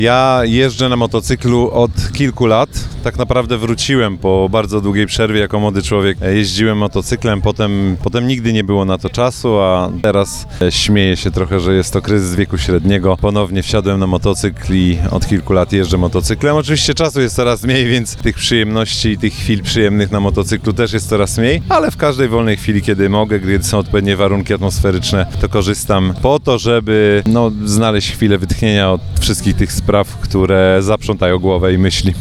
Ja jeżdżę na motocyklu od kilku lat. Tak naprawdę wróciłem po bardzo długiej przerwie jako młody człowiek. Jeździłem motocyklem, potem nigdy nie było na to czasu, a teraz śmieję się trochę, że jest to kryzys wieku średniego. Ponownie wsiadłem na motocykl i od kilku lat jeżdżę motocyklem. Oczywiście czasu jest coraz mniej, więc tych przyjemności i tych chwil przyjemnych na motocyklu też jest coraz mniej, ale w każdej wolnej chwili, kiedy mogę, kiedy są odpowiednie warunki atmosferyczne, to korzystam po to, żeby znaleźć chwilę wytchnienia od wszystkich tych spraw, które zaprzątają głowę i myśli.